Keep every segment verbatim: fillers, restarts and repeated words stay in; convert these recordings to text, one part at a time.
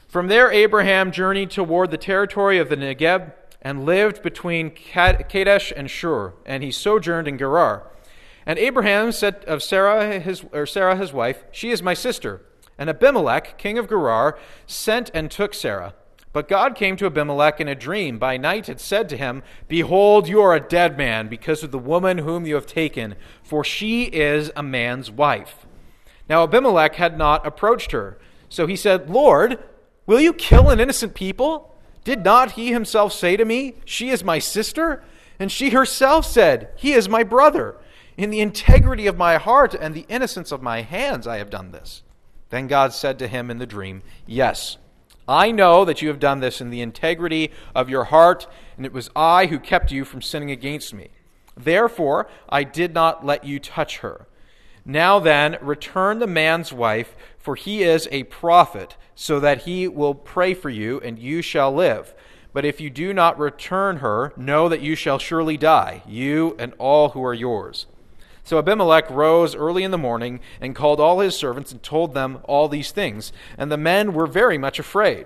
From there, Abraham journeyed toward the territory of the Negeb and lived between Kadesh and Shur, and he sojourned in Gerar. And Abraham said of Sarah his, or Sarah his wife, "She is my sister." And Abimelech, king of Gerar, sent and took Sarah. But God came to Abimelech in a dream by night and said to him, "Behold, you are a dead man because of the woman whom you have taken, for she is a man's wife." Now Abimelech had not approached her. So he said, "Lord, will you kill an innocent people? Did not he himself say to me, 'She is my sister'? And she herself said, 'He is my brother.' In the integrity of my heart and the innocence of my hands I have done this." Then God said to him in the dream, "Yes, I know that you have done this in the integrity of your heart, and it was I who kept you from sinning against me. Therefore, I did not let you touch her. Now then, return the man's wife, for he is a prophet, so that he will pray for you, and you shall live. But if you do not return her, know that you shall surely die, you and all who are yours." So Abimelech rose early in the morning and called all his servants and told them all these things, and the men were very much afraid.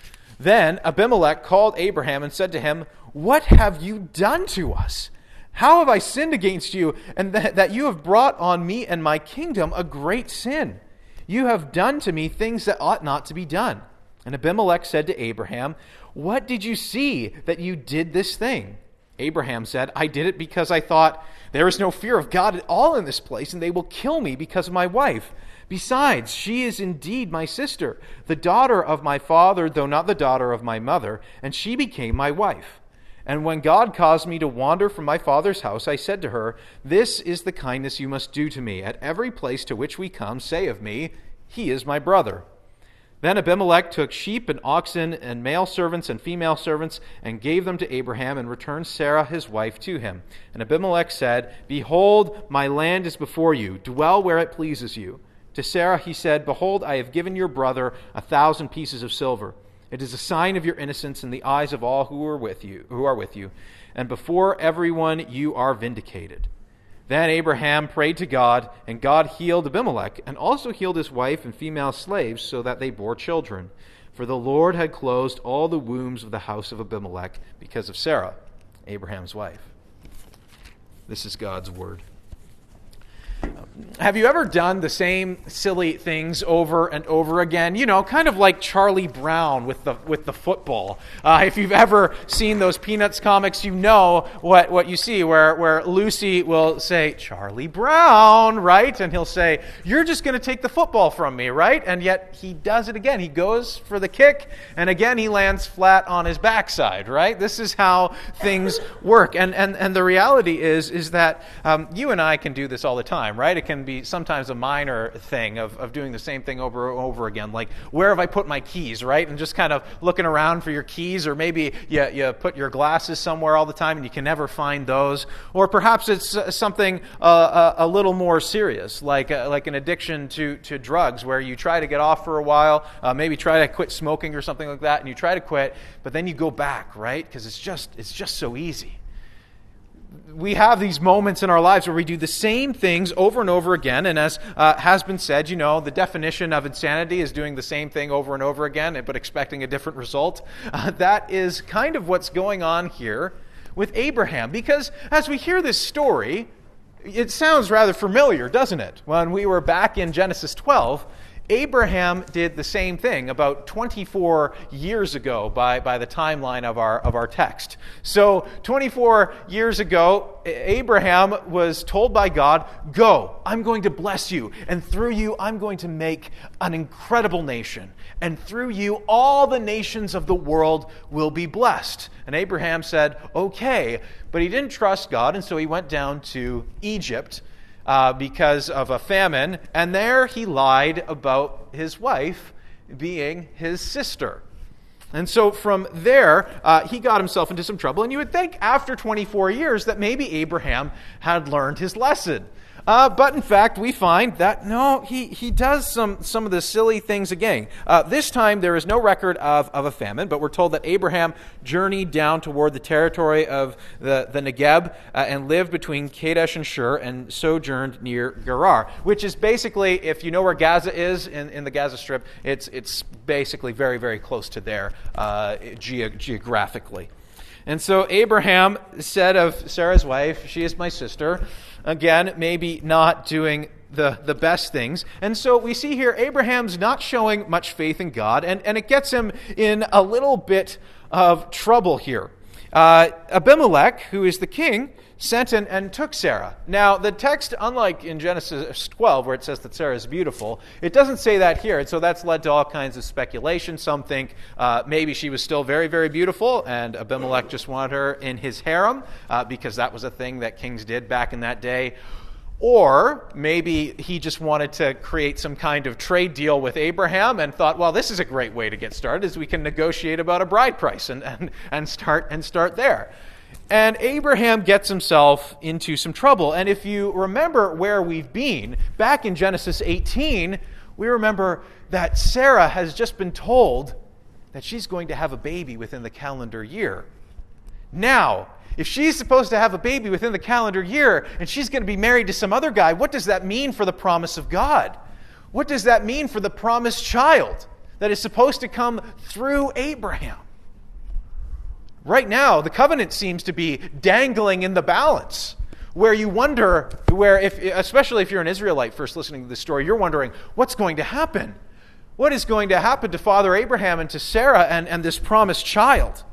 Then Abimelech called Abraham and said to him, "What have you done to us? How have I sinned against you, and th- that you have brought on me and my kingdom a great sin? You have done to me things that ought not to be done." And Abimelech said to Abraham, "What did you see that you did this thing?" Abraham said, "I did it because I thought, there is no fear of God at all in this place, and they will kill me because of my wife. Besides, she is indeed my sister, the daughter of my father, though not the daughter of my mother, and she became my wife. And when God caused me to wander from my father's house, I said to her, 'This is the kindness you must do to me. At every place to which we come, say of me, he is my brother.' Then Abimelech took sheep and oxen and male servants and female servants and gave them to Abraham and returned Sarah his wife to him. And Abimelech said, 'Behold, my land is before you. Dwell where it pleases you.' To Sarah he said, 'Behold, I have given your brother a thousand pieces of silver. It is a sign of your innocence in the eyes of all who are with you, who are with you, and before everyone you are vindicated.' Then Abraham prayed to God, and God healed Abimelech, and also healed his wife and female slaves, so that they bore children. For the Lord had closed all the wombs of the house of Abimelech because of Sarah, Abraham's wife." This is God's word. Have you ever done the same silly things over and over again? You know, kind of like Charlie Brown with the with the football. Uh, if you've ever seen those Peanuts comics, you know what, what you see, where, where Lucy will say, "Charlie Brown," right? And he'll say, "You're just going to take the football from me," right? And yet he does it again. He goes for the kick, and again he lands flat on his backside, right? This is how things work. And and, and the reality is, is that um, you and I can do this all the time, right? It can be sometimes a minor thing of, of doing the same thing over and over again, like, where have I put my keys, right? And just kind of looking around for your keys, or maybe you, you put your glasses somewhere all the time and you can never find those. Or perhaps it's something uh, a, a little more serious, like uh, like an addiction to, to drugs, where you try to get off for a while, uh, maybe try to quit smoking or something like that, and you try to quit, but then you go back, right? Because it's just it's just so easy. We have these moments in our lives where we do the same things over and over again, and as uh, has been said, you know, the definition of insanity is doing the same thing over and over again, but expecting a different result. Uh, that is kind of what's going on here with Abraham, because as we hear this story, it sounds rather familiar, doesn't it? When we were back in Genesis twelve, Abraham did the same thing about twenty-four years ago by, by the timeline of our of our text. So twenty-four years ago, Abraham was told by God, "Go, I'm going to bless you, and through you I'm going to make an incredible nation, and through you all the nations of the world will be blessed." And Abraham said, "Okay," but he didn't trust God, and so he went down to Egypt, Uh, because of a famine, and there he lied about his wife being his sister. And so from there, uh, he got himself into some trouble, and you would think after twenty-four years that maybe Abraham had learned his lesson. Uh, but in fact, we find that, no, he, he does some, some of the silly things again. Uh, this time, there is no record of, of a famine, but we're told that Abraham journeyed down toward the territory of the, the Negeb uh, and lived between Kadesh and Shur and sojourned near Gerar, which is basically, if you know where Gaza is in, in the Gaza Strip, it's, it's basically very, very close to there uh, ge- geographically. And so Abraham said of Sarah's wife, she is my sister. Again, maybe not doing the, the best things. And so we see here Abraham's not showing much faith in God, and, and it gets him in a little bit of trouble here. Uh, Abimelech, who is the king, sent and, and took Sarah. Now, the text, unlike in Genesis twelve, where it says that Sarah is beautiful, it doesn't say that here. And so that's led to all kinds of speculation. Some think uh, maybe she was still very, very beautiful, and Abimelech just wanted her in his harem, uh, because that was a thing that kings did back in that day. Or maybe he just wanted to create some kind of trade deal with Abraham and thought, well, this is a great way to get started, is we can negotiate about a bride price and, and, and start and start there. And Abraham gets himself into some trouble. And if you remember where we've been, back in Genesis eighteen, we remember that Sarah has just been told that she's going to have a baby within the calendar year. Now, if she's supposed to have a baby within the calendar year and she's going to be married to some other guy, what does that mean for the promise of God? What does that mean for the promised child that is supposed to come through Abraham? Right now, the covenant seems to be dangling in the balance, where you wonder, where if, especially if you're an Israelite first listening to this story, you're wondering, what's going to happen? What is going to happen to Father Abraham and to Sarah and, and this promised child?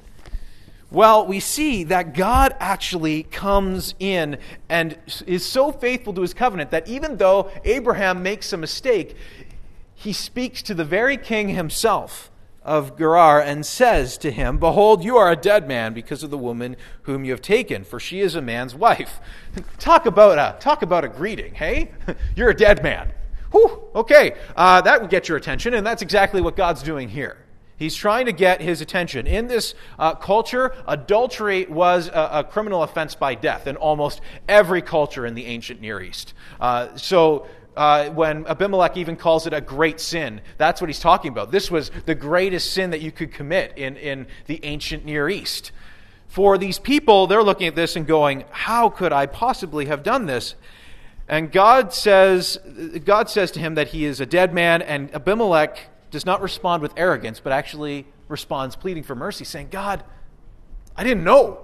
Well, we see that God actually comes in and is so faithful to his covenant that even though Abraham makes a mistake, he speaks to the very king himself of Gerar and says to him, "Behold, you are a dead man because of the woman whom you have taken, for she is a man's wife." Talk about a talk about a greeting, hey? You're a dead man. Whew, okay, uh, that would get your attention, and that's exactly what God's doing here. He's trying to get his attention. In this uh, culture, adultery was a, a criminal offense by death in almost every culture in the ancient Near East. Uh, so uh, when Abimelech even calls it a great sin, that's what he's talking about. This was the greatest sin that you could commit in, in the ancient Near East. For these people, they're looking at this and going, how could I possibly have done this? And God says, God says to him that he is a dead man, and Abimelech does not respond with arrogance, but actually responds pleading for mercy, saying, God, I didn't know.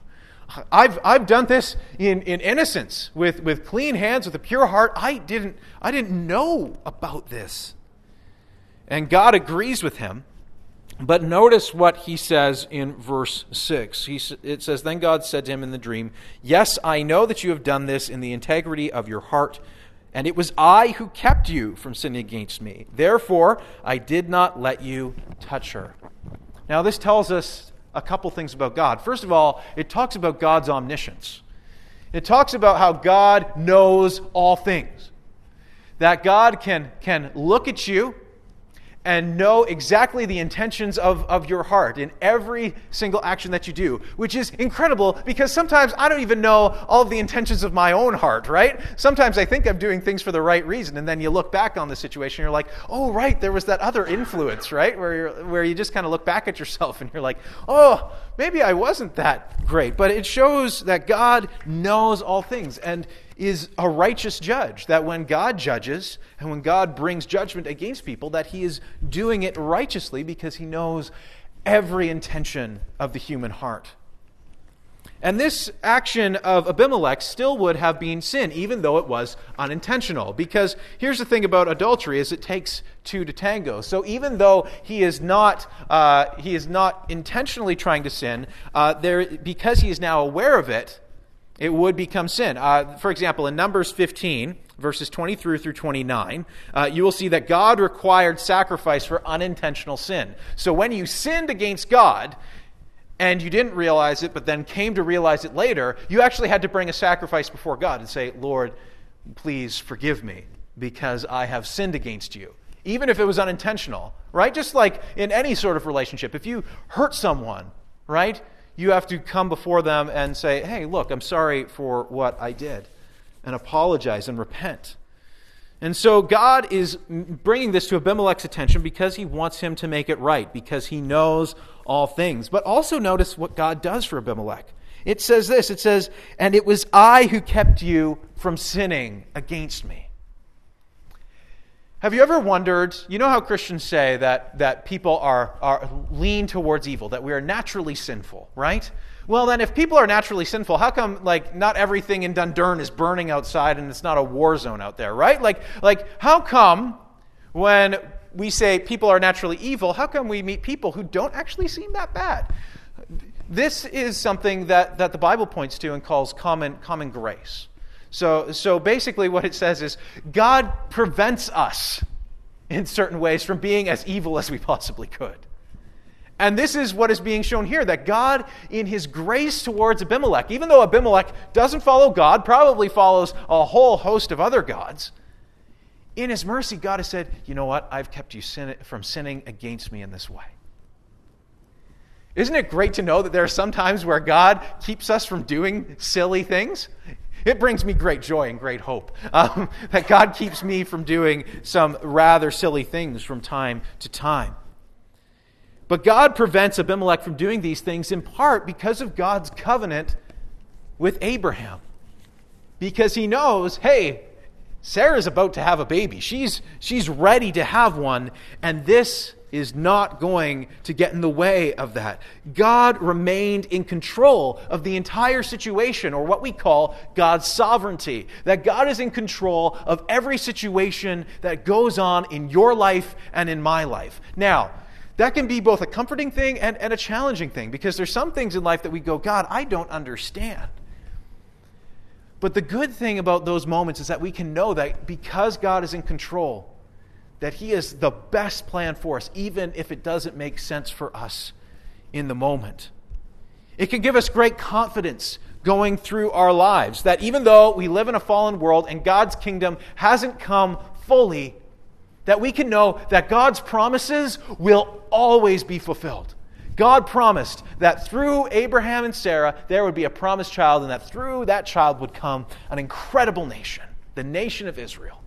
I've I've done this in, in innocence, with, with clean hands, with a pure heart. I didn't I didn't know about this. And God agrees with him. But notice what he says in verse six. He, it says, Then God said to him in the dream, Yes, I know that you have done this in the integrity of your heart, and it was I who kept you from sinning against me. Therefore, I did not let you touch her. Now, this tells us a couple things about God. First of all, it talks about God's omniscience. It talks about how God knows all things. That God can, can look at you and know exactly the intentions of, of your heart in every single action that you do, which is incredible because sometimes I don't even know all of the intentions of my own heart, right? Sometimes I think I'm doing things for the right reason, and then you look back on the situation, and you're like, oh, right, there was that other influence, right? Where you're, where you just kind of look back at yourself, and you're like, oh, maybe I wasn't that great. But it shows that God knows all things, and is a righteous judge, that when God judges and when God brings judgment against people, that he is doing it righteously because he knows every intention of the human heart. And this action of Abimelech still would have been sin, even though it was unintentional. Because here's the thing about adultery, is it takes two to tango. So even though he is not uh, he is not intentionally trying to sin, uh, there because he is now aware of it, it would become sin. Uh, for example, in Numbers fifteen, verses twenty-three through twenty-nine, uh, you will see that God required sacrifice for unintentional sin. So when you sinned against God, and you didn't realize it, but then came to realize it later, you actually had to bring a sacrifice before God and say, Lord, please forgive me, because I have sinned against you. Even if it was unintentional, right? Just like in any sort of relationship, if you hurt someone, right? You have to come before them and say, hey, look, I'm sorry for what I did. and apologize and repent. And so God is bringing this to Abimelech's attention because he wants him to make it right, because he knows all things. But also notice what God does for Abimelech. It says this, it says, "And it was I who kept you from sinning against me." Have you ever wondered, you know how Christians say that, that people are, are lean towards evil, that we are naturally sinful, right? Well, then if people are naturally sinful, how come like not everything in Dundurn is burning outside and it's not a war zone out there, right? Like, like how come when we say people are naturally evil, how come we meet people who don't actually seem that bad? This is something that, that the Bible points to and calls common, common grace. So, so basically what it says is God prevents us in certain ways from being as evil as we possibly could. And this is what is being shown here, that God, in his grace towards Abimelech, even though Abimelech doesn't follow God, probably follows a whole host of other gods, in his mercy, God has said, you know what, I've kept you sin- from sinning against me in this way. Isn't it great to know that there are some times where God keeps us from doing silly things? It brings me great joy and great hope um, that God keeps me from doing some rather silly things from time to time. But God prevents Abimelech from doing these things in part because of God's covenant with Abraham. Because he knows, hey, Sarah's about to have a baby. She's, she's ready to have one, and this is not going to get in the way of that. God remained in control of the entire situation, or what we call God's sovereignty. That God is in control of every situation that goes on in your life and in my life. Now, that can be both a comforting thing and, and a challenging thing, because there's some things in life that we go, God, I don't understand. But the good thing about those moments is that we can know that because God is in control, that he is the best plan for us, even if it doesn't make sense for us in the moment. It can give us great confidence going through our lives, that even though we live in a fallen world and God's kingdom hasn't come fully, that we can know that God's promises will always be fulfilled. God promised that through Abraham and Sarah, there would be a promised child, and that through that child would come an incredible nation, the nation of Israel.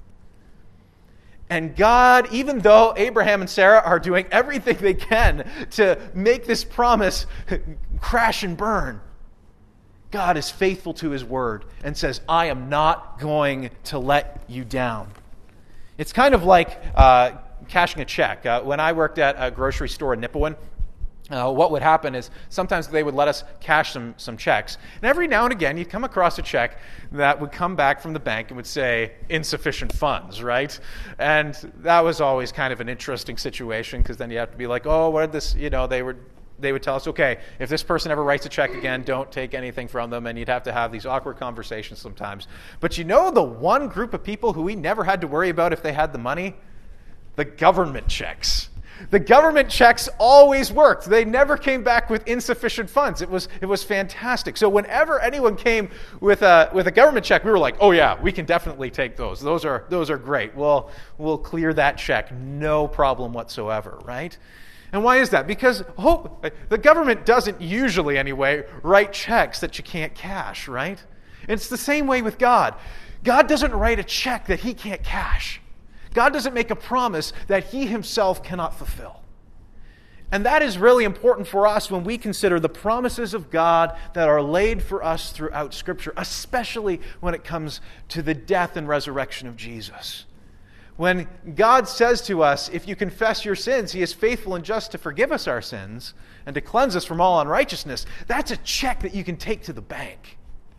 And God, even though Abraham and Sarah are doing everything they can to make this promise crash and burn, God is faithful to his word and says, I am not going to let you down. It's kind of like uh, cashing a check. Uh, when I worked at a grocery store in Nipawin, Uh, what would happen is sometimes they would let us cash some, some checks. And every now and again, you'd come across a check that would come back from the bank and would say, insufficient funds, right? And that was always kind of an interesting situation, because then you have to be like, oh, what did this, you know, they were, they would tell us, okay, if this person ever writes a check again, don't take anything from them, and you'd have to have these awkward conversations sometimes. But you know the one group of people who we never had to worry about if they had the money? The government checks. The government checks always worked. They never came back with insufficient funds. It was it was fantastic. So whenever anyone came with a with a government check, we were like, "Oh yeah, we can definitely take those. Those are those are great. We'll we'll clear that check, no problem whatsoever." Right? And why is that? Because hope the government doesn't usually, anyway, write checks that you can't cash. Right? It's the same way with God. God doesn't write a check that he can't cash. God doesn't make a promise that he himself cannot fulfill. And that is really important for us when we consider the promises of God that are laid for us throughout Scripture, especially when it comes to the death and resurrection of Jesus. When God says to us, if you confess your sins, he is faithful and just to forgive us our sins and to cleanse us from all unrighteousness, that's a check that you can take to the bank.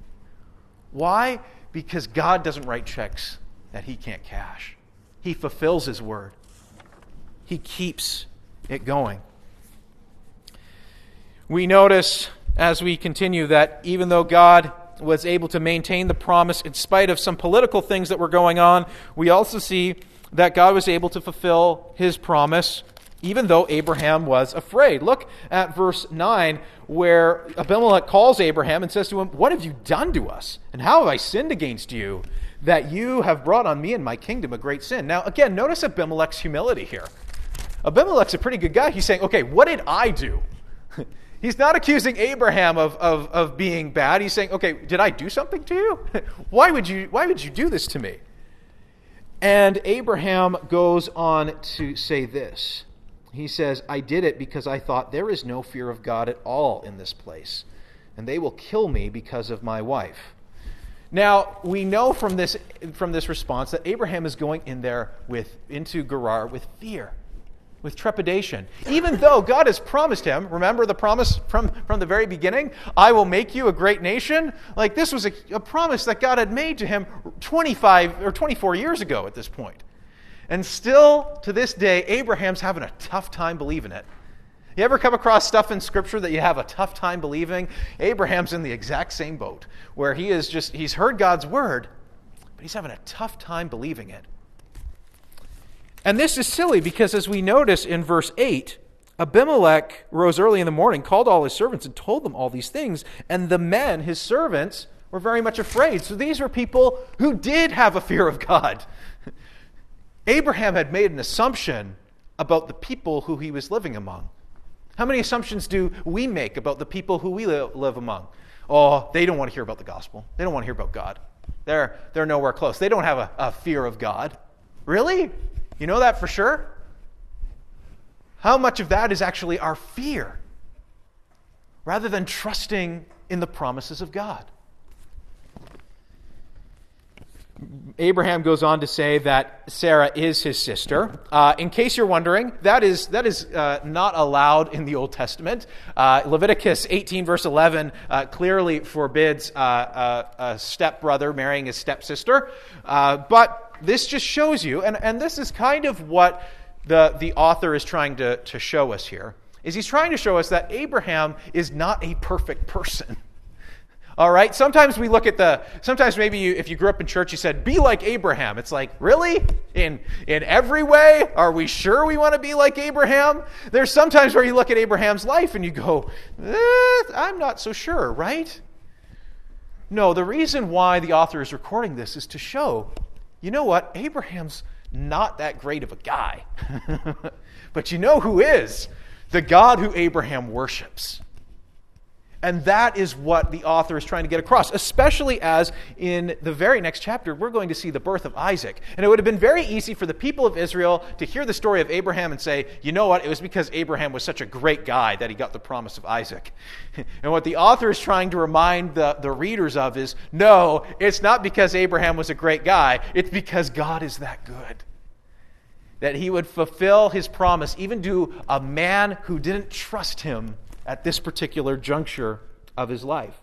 Why? Because God doesn't write checks that he can't cash. He fulfills his word. He keeps it going. We notice as we continue that even though God was able to maintain the promise in spite of some political things that were going on, we also see that God was able to fulfill his promise even though Abraham was afraid. Look at verse nine, where Abimelech calls Abraham and says to him, "What have you done to us? And how have I sinned against you, that you have brought on me and my kingdom a great sin?" Now, again, notice Abimelech's humility here. Abimelech's a pretty good guy. He's saying, okay, what did I do? He's not accusing Abraham of, of, of being bad. He's saying, okay, did I do something to you? Why would you, why would you do this to me? And Abraham goes on to say this. He says, I did it because I thought there is no fear of God at all in this place, and they will kill me because of my wife. Now, we know from this, from this response that Abraham is going in there with, into Gerar with fear, with trepidation. Even though God has promised him, remember the promise from, from the very beginning, I will make you a great nation? Like this was a, a promise that God had made to him twenty-five or twenty-four years ago at this point. And still, to this day, Abraham's having a tough time believing it. You ever come across stuff in Scripture that you have a tough time believing? Abraham's in the exact same boat, where he is just, he's heard God's word, but he's having a tough time believing it. And this is silly because as we notice in verse eight, Abimelech rose early in the morning, called all his servants, and told them all these things. And the men, his servants, were very much afraid. So these were people who did have a fear of God. Abraham had made an assumption about the people who he was living among. How many assumptions do we make about the people who we live among? Oh, they don't want to hear about the gospel. They don't want to hear about God. They're, they're nowhere close. They don't have a, a fear of God. Really? You know that for sure? How much of that is actually our fear rather than trusting in the promises of God? Abraham goes on to say that Sarah is his sister. Uh, in case you're wondering, that is that is uh, not allowed in the Old Testament. Uh, Leviticus eighteen, verse eleven, uh, clearly forbids uh, uh, a stepbrother marrying his stepsister. Uh, but this just shows you, and, and this is kind of what the, the author is trying to, to show us here, is he's trying to show us that Abraham is not a perfect person. All right? Sometimes we look at the, sometimes maybe you, if you grew up in church, you said, be like Abraham. It's like, really? In, in every way? Are we sure we want to be like Abraham? There's sometimes where you look at Abraham's life and you go, eh, I'm not so sure, right? No, the reason why the author is recording this is to show, you know what? Abraham's not that great of a guy. But you know who is? The God who Abraham worships. And that is what the author is trying to get across, especially as in the very next chapter, we're going to see the birth of Isaac. And it would have been very easy for the people of Israel to hear the story of Abraham and say, you know what, it was because Abraham was such a great guy that he got the promise of Isaac. And what the author is trying to remind the, the readers of is, no, it's not because Abraham was a great guy, it's because God is that good. That he would fulfill his promise even to a man who didn't trust him at this particular juncture of his life.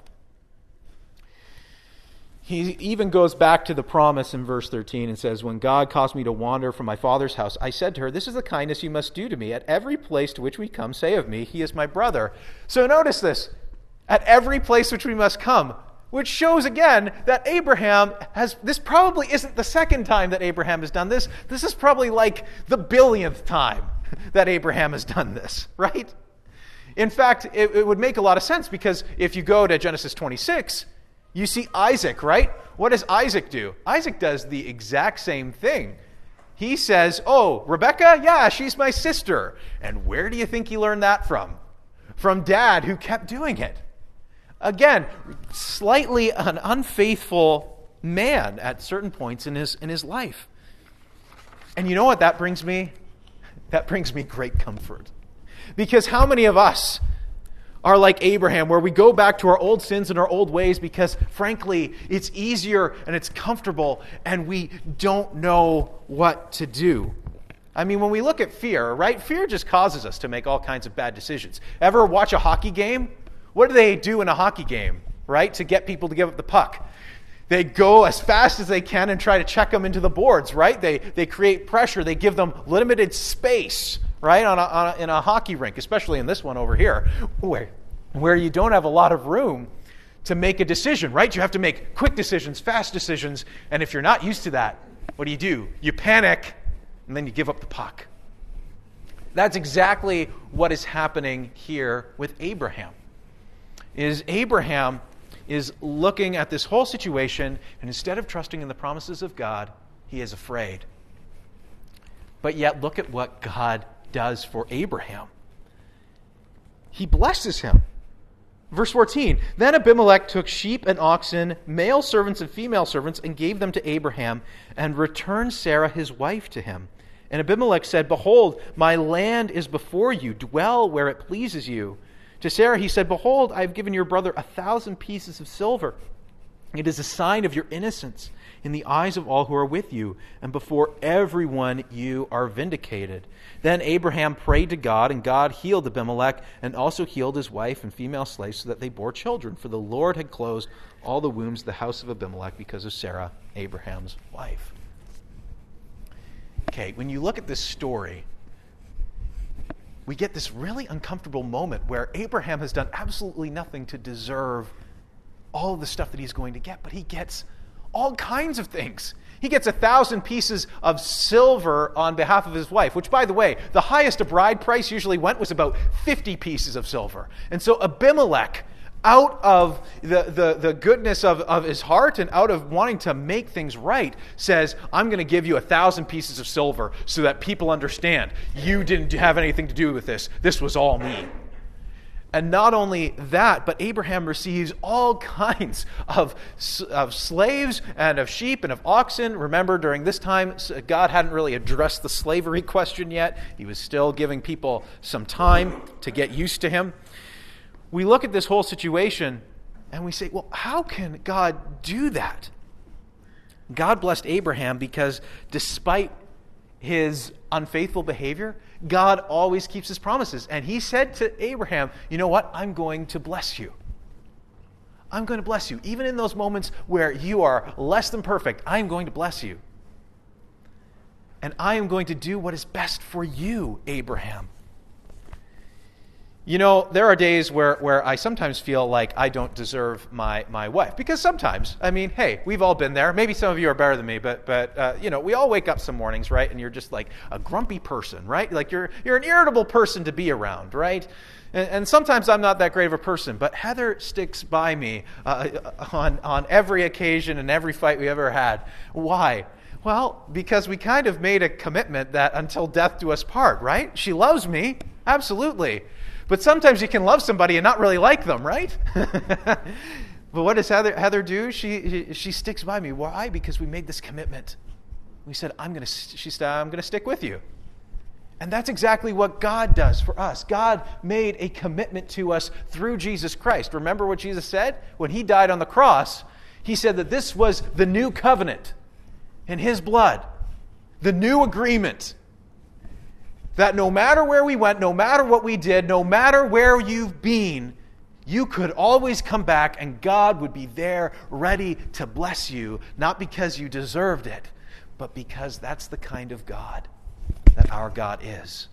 He even goes back to the promise in verse thirteen and says, when God caused me to wander from my father's house, I said to her, this is the kindness you must do to me. At every place to which we come, say of me, he is my brother. So notice this, at every place which we must come, which shows again that Abraham has, this probably isn't the second time that Abraham has done this. This is probably like the billionth time that Abraham has done this, right? In fact, it, it would make a lot of sense because if you go to Genesis twenty-six, you see Isaac, right? What does Isaac do? Isaac does the exact same thing. He says, oh, Rebecca? Yeah, she's my sister. And where do you think he learned that from? From Dad, who kept doing it. Again, slightly an unfaithful man at certain points in his in his life. And you know what that brings me? That brings me great comfort. Because how many of us are like Abraham, where we go back to our old sins and our old ways because, frankly, it's easier and it's comfortable and we don't know what to do? I mean, when we look at fear, right? Fear just causes us to make all kinds of bad decisions. Ever watch a hockey game? What do they do in a hockey game, right, to get people to give up the puck? They go as fast as they can and try to check them into the boards, right? They they create pressure. They give them limited space, right, on a, on a, in a hockey rink, especially in this one over here, where, where you don't have a lot of room to make a decision, right? You have to make quick decisions, fast decisions, and if you're not used to that, what do you do? You panic, and then you give up the puck. That's exactly what is happening here with Abraham. Is Abraham is looking at this whole situation, and instead of trusting in the promises of God, he is afraid. But yet, look at what God does for Abraham. He blesses him. Verse fourteen, then Abimelech took sheep and oxen, male servants and female servants, and gave them to Abraham, and returned Sarah his wife to him. And Abimelech said, behold, my land is before you. Dwell where it pleases you. To Sarah he said, behold, I have given your brother a thousand pieces of silver. It is a sign of your innocence in the eyes of all who are with you, and before everyone you are vindicated. Then Abraham prayed to God, and God healed Abimelech, and also healed his wife and female slaves, so that they bore children. For the Lord had closed all the wombs of the house of Abimelech because of Sarah, Abraham's wife. Okay, when you look at this story, we get this really uncomfortable moment where Abraham has done absolutely nothing to deserve all of the stuff that he's going to get, but he gets all kinds of things. He gets a thousand pieces of silver on behalf of his wife, which, by the way, the highest a bride price usually went was about fifty pieces of silver. And so Abimelech, out of the, the, the goodness of, of his heart and out of wanting to make things right, says, I'm going to give you a thousand pieces of silver so that people understand you didn't have anything to do with this. This was all me. And not only that, but Abraham receives all kinds of, of slaves and of sheep and of oxen. Remember, during this time, God hadn't really addressed the slavery question yet. He was still giving people some time to get used to him. We look at this whole situation and we say, well, how can God do that? God blessed Abraham because despite his unfaithful behavior, God always keeps his promises. And he said to Abraham, you know what? I'm going to bless you. I'm going to bless you. Even in those moments where you are less than perfect, I'm going to bless you. And I am going to do what is best for you, Abraham. You know, there are days where, where I sometimes feel like I don't deserve my, my wife. Because sometimes, I mean, hey, we've all been there. Maybe some of you are better than me, but, but uh, you know, we all wake up some mornings, right? And you're just like a grumpy person, right? Like you're you're an irritable person to be around, right? And, and sometimes I'm not that great of a person, but Heather sticks by me uh, on, on every occasion and every fight we ever had. Why? Well, because we kind of made a commitment that until death do us part, right? She loves me, absolutely. But sometimes you can love somebody and not really like them, right? But what does Heather, Heather do? She she sticks by me. Why? Because we made this commitment. We said, I'm going to she said, I'm going to stick with you. And that's exactly what God does for us. God made a commitment to us through Jesus Christ. Remember what Jesus said? When he died on the cross, he said that this was the new covenant in his blood, the new agreement. That no matter where we went, no matter what we did, no matter where you've been, you could always come back and God would be there ready to bless you, not because you deserved it, but because that's the kind of God that our God is.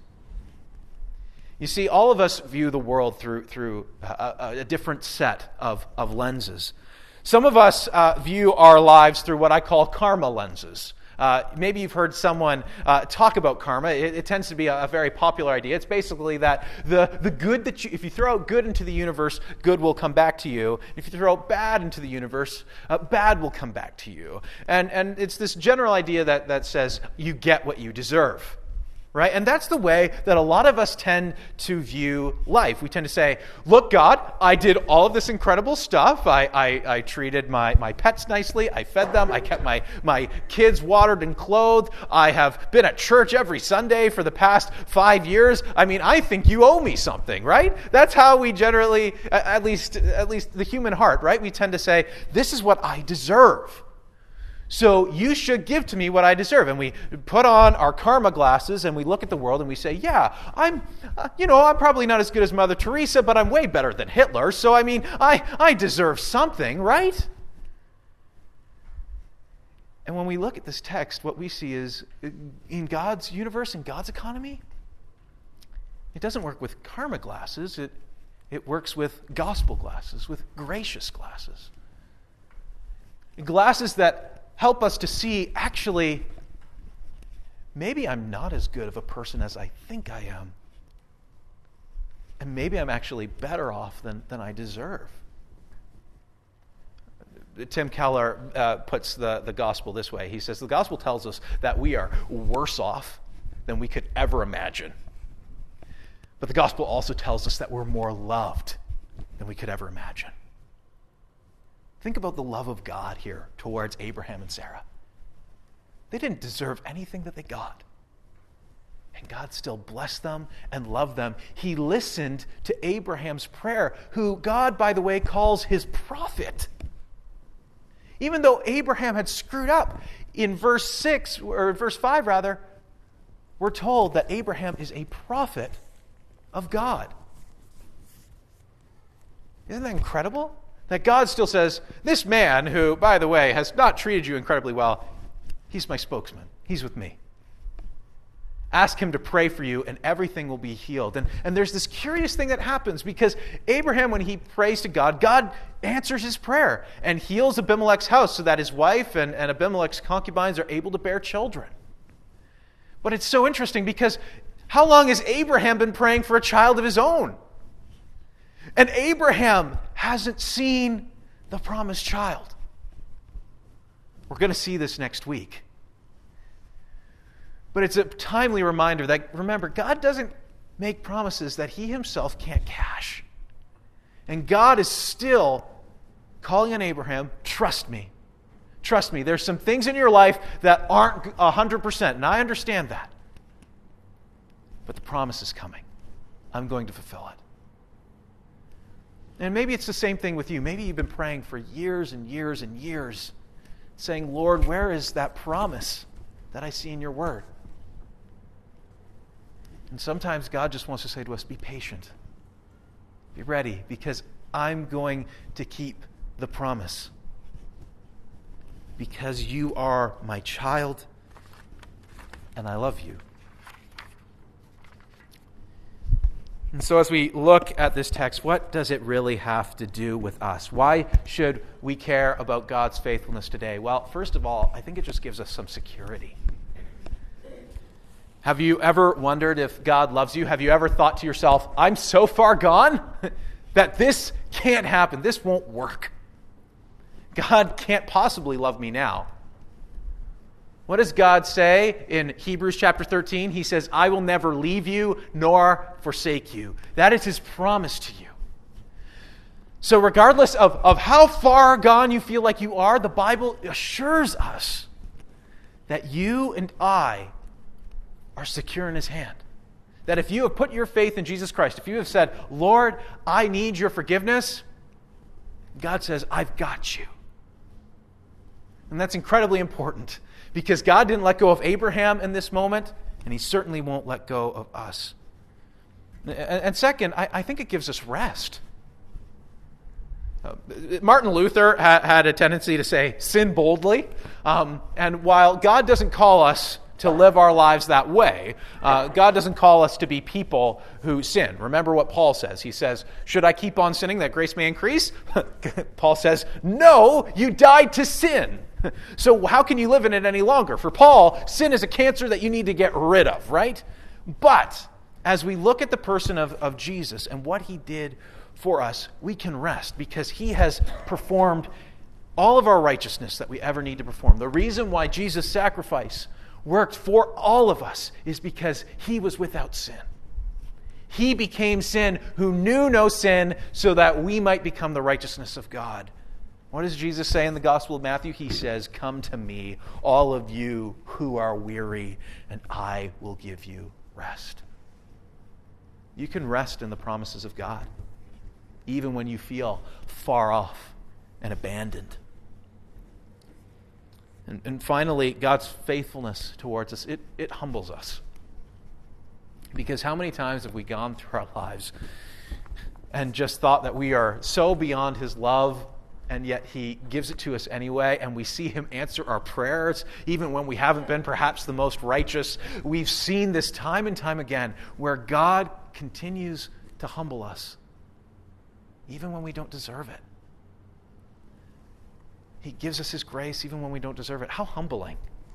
You see, all of us view the world through, through a, a different set of, of lenses. Some of us uh, view our lives through what I call karma lenses. Uh, maybe you've heard someone uh, talk about karma. It, it tends to be a, a very popular idea. It's basically that the, the good that you, if you throw out good into the universe, good will come back to you. If you throw out bad into the universe, uh, bad will come back to you. And, and it's this general idea that, that says you get what you deserve. Right? And that's the way that a lot of us tend to view life. We tend to say, look, God, I did all of this incredible stuff. I, I, I treated my, my pets nicely. I fed them. I kept my, my kids watered and clothed. I have been at church every Sunday for the past five years. I mean, I think you owe me something, right? That's how we generally, at least, at least the human heart, right? We tend to say, this is what I deserve. So you should give to me what I deserve. And we put on our karma glasses and we look at the world and we say, yeah, I'm, uh, you know, I'm probably not as good as Mother Teresa, but I'm way better than Hitler. So, I mean, I, I deserve something, right? And when we look at this text, what we see is in God's universe, in God's economy, it doesn't work with karma glasses. It, it works with gospel glasses, with gracious glasses. Glasses that help us to see, actually, maybe I'm not as good of a person as I think I am. And maybe I'm actually better off than, than I deserve. Tim Keller uh, puts the, the gospel this way. He says, the gospel tells us that we are worse off than we could ever imagine. But the gospel also tells us that we're more loved than we could ever imagine. Think about the love of God here towards Abraham and Sarah. They didn't deserve anything that they got. And God still blessed them and loved them. He listened to Abraham's prayer, who God, by the way, calls his prophet. Even though Abraham had screwed up, in verse six, or verse five rather, we're told that Abraham is a prophet of God. Isn't that incredible? That God still says, this man who, by the way, has not treated you incredibly well, he's my spokesman. He's with me. Ask him to pray for you and everything will be healed. And, and there's this curious thing that happens because Abraham, when he prays to God, God answers his prayer and heals Abimelech's house so that his wife and, and Abimelech's concubines are able to bear children. But it's so interesting because how long has Abraham been praying for a child of his own? And Abraham hasn't seen the promised child. We're going to see this next week. But it's a timely reminder that, remember, God doesn't make promises that he himself can't cash. And God is still calling on Abraham, trust me. Trust me, there's some things in your life that aren't one hundred percent, and I understand that. But the promise is coming. I'm going to fulfill it. And maybe it's the same thing with you. Maybe you've been praying for years and years and years, saying, Lord, where is that promise that I see in your word? And sometimes God just wants to say to us, be patient. Be ready, because I'm going to keep the promise. Because you are my child, and I love you. And so as we look at this text, what does it really have to do with us? Why should we care about God's faithfulness today? Well, first of all, I think it just gives us some security. Have you ever wondered if God loves you? Have you ever thought to yourself, I'm so far gone that this can't happen. This won't work. God can't possibly love me now. What does God say in Hebrews chapter thirteen? He says, I will never leave you nor forsake you. That is his promise to you. So regardless of, of how far gone you feel like you are, the Bible assures us that you and I are secure in his hand. That if you have put your faith in Jesus Christ, if you have said, Lord, I need your forgiveness, God says, I've got you. And that's incredibly important because God didn't let go of Abraham in this moment, and he certainly won't let go of us. And second, I, I think it gives us rest. Uh, Martin Luther ha- had a tendency to say, sin boldly. Um, and while God doesn't call us to live our lives that way, uh, God doesn't call us to be people who sin. Remember what Paul says. He says, should I keep on sinning that grace may increase? Paul says, no, you died to sin. So how can you live in it any longer? For Paul, sin is a cancer that you need to get rid of, right? But as we look at the person of, of Jesus and what he did for us, we can rest because he has performed all of our righteousness that we ever need to perform. The reason why Jesus' sacrifice worked for all of us is because he was without sin. He became sin who knew no sin so that we might become the righteousness of God. What does Jesus say in the Gospel of Matthew? He says, come to me, all of you who are weary, and I will give you rest. You can rest in the promises of God, even when you feel far off and abandoned. And, and finally, God's faithfulness towards us, it, it humbles us. Because how many times have we gone through our lives and just thought that we are so beyond his love, and yet he gives it to us anyway, and we see him answer our prayers, even when we haven't been perhaps the most righteous. We've seen this time and time again, where God continues to humble us, even when we don't deserve it. He gives us his grace even when we don't deserve it. How humbling.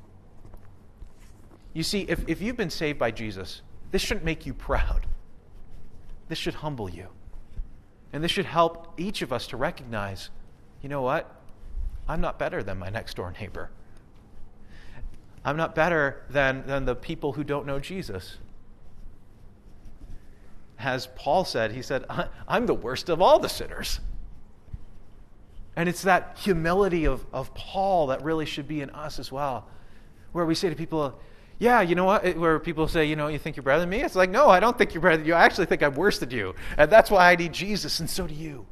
You see, if, if you've been saved by Jesus, this shouldn't make you proud. This should humble you. And this should help each of us to recognize, you know what? I'm not better than my next door neighbor. I'm not better than, than the people who don't know Jesus. as Paul said, he said, I'm the worst of all the sinners. And it's that humility of, of Paul that really should be in us as well, where we say to people, yeah, you know what, where people say, you know, you think you're better than me? It's like, no, I don't think you're better than you. I actually think I'm worse than you. And that's why I need Jesus, and so do you.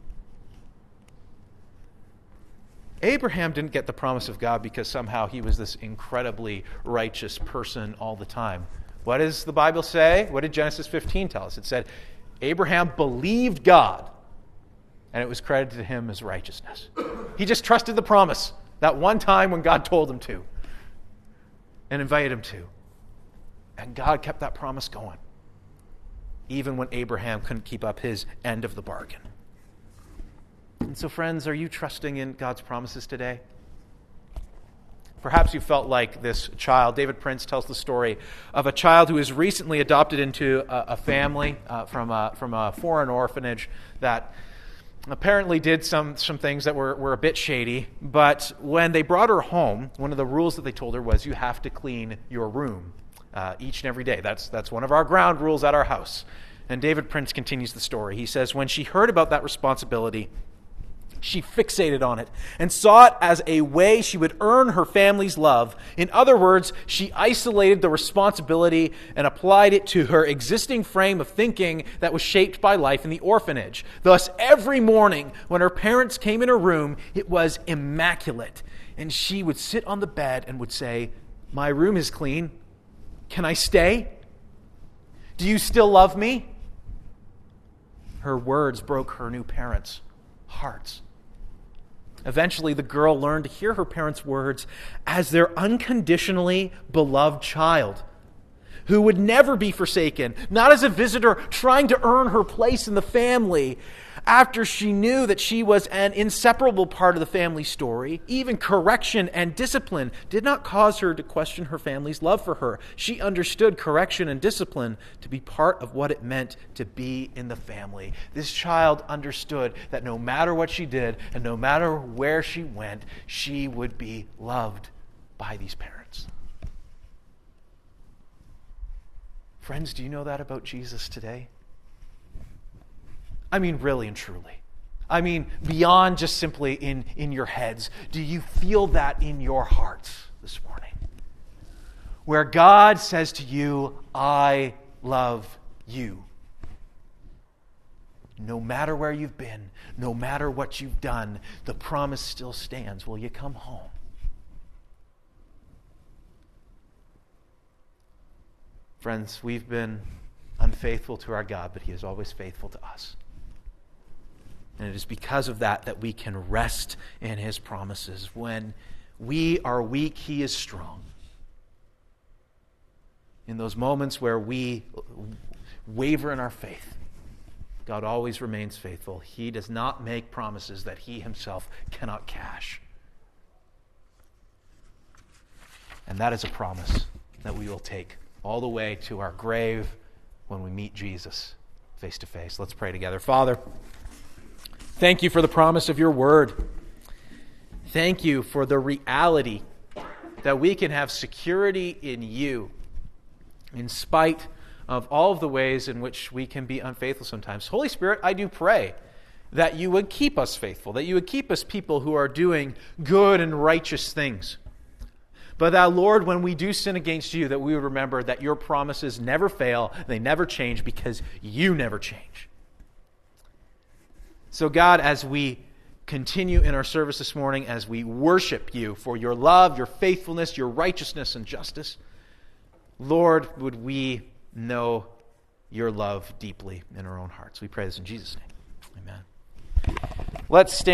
Abraham didn't get the promise of God because somehow he was this incredibly righteous person all the time. What does the Bible say? What did Genesis fifteen tell us? It said, Abraham believed God, and it was credited to him as righteousness. He just trusted the promise that one time when God told him to and invited him to. And God kept that promise going, even when Abraham couldn't keep up his end of the bargain. And so, friends, are you trusting in God's promises today? Perhaps you felt like this child. David Prince tells the story of a child who was recently adopted into a, a family uh, from, a, from a foreign orphanage that apparently did some, some things that were, were a bit shady. But when they brought her home, one of the rules that they told her was you have to clean your room uh, each and every day. That's, that's one of our ground rules at our house. And David Prince continues the story. He says, when she heard about that responsibility, she fixated on it and saw it as a way she would earn her family's love. In other words, she isolated the responsibility and applied it to her existing frame of thinking that was shaped by life in the orphanage. Thus, every morning when her parents came in her room, it was immaculate. And she would sit on the bed and would say, my room is clean. Can I stay? Do you still love me? Her words broke her new parents' hearts. Eventually, the girl learned to hear her parents' words as their unconditionally beloved child, who would never be forsaken, not as a visitor trying to earn her place in the family. After she knew that she was an inseparable part of the family story, even correction and discipline did not cause her to question her family's love for her. She understood correction and discipline to be part of what it meant to be in the family. This child understood that no matter what she did and no matter where she went, she would be loved by these parents. Friends, do you know that about Jesus today? I mean, really and truly. I mean, beyond just simply in, in your heads. Do you feel that in your hearts this morning? Where God says to you, I love you. No matter where you've been, no matter what you've done, the promise still stands. Will you come home? Friends, we've been unfaithful to our God, but He is always faithful to us. And it is because of that that we can rest in His promises. When we are weak, He is strong. In those moments where we waver in our faith, God always remains faithful. He does not make promises that He Himself cannot cash. And that is a promise that we will take all the way to our grave when we meet Jesus face to face. Let's pray together. Father, thank you for the promise of your word. Thank you for the reality that we can have security in you in spite of all of the ways in which we can be unfaithful sometimes. Holy Spirit, I do pray that you would keep us faithful, that you would keep us people who are doing good and righteous things. But that, Lord, when we do sin against you, that we would remember that your promises never fail, they never change because you never change. So God, as we continue in our service this morning, as we worship you for your love, your faithfulness, your righteousness and justice, Lord, would we know your love deeply in our own hearts. We pray this in Jesus' name. Amen. Let's stand.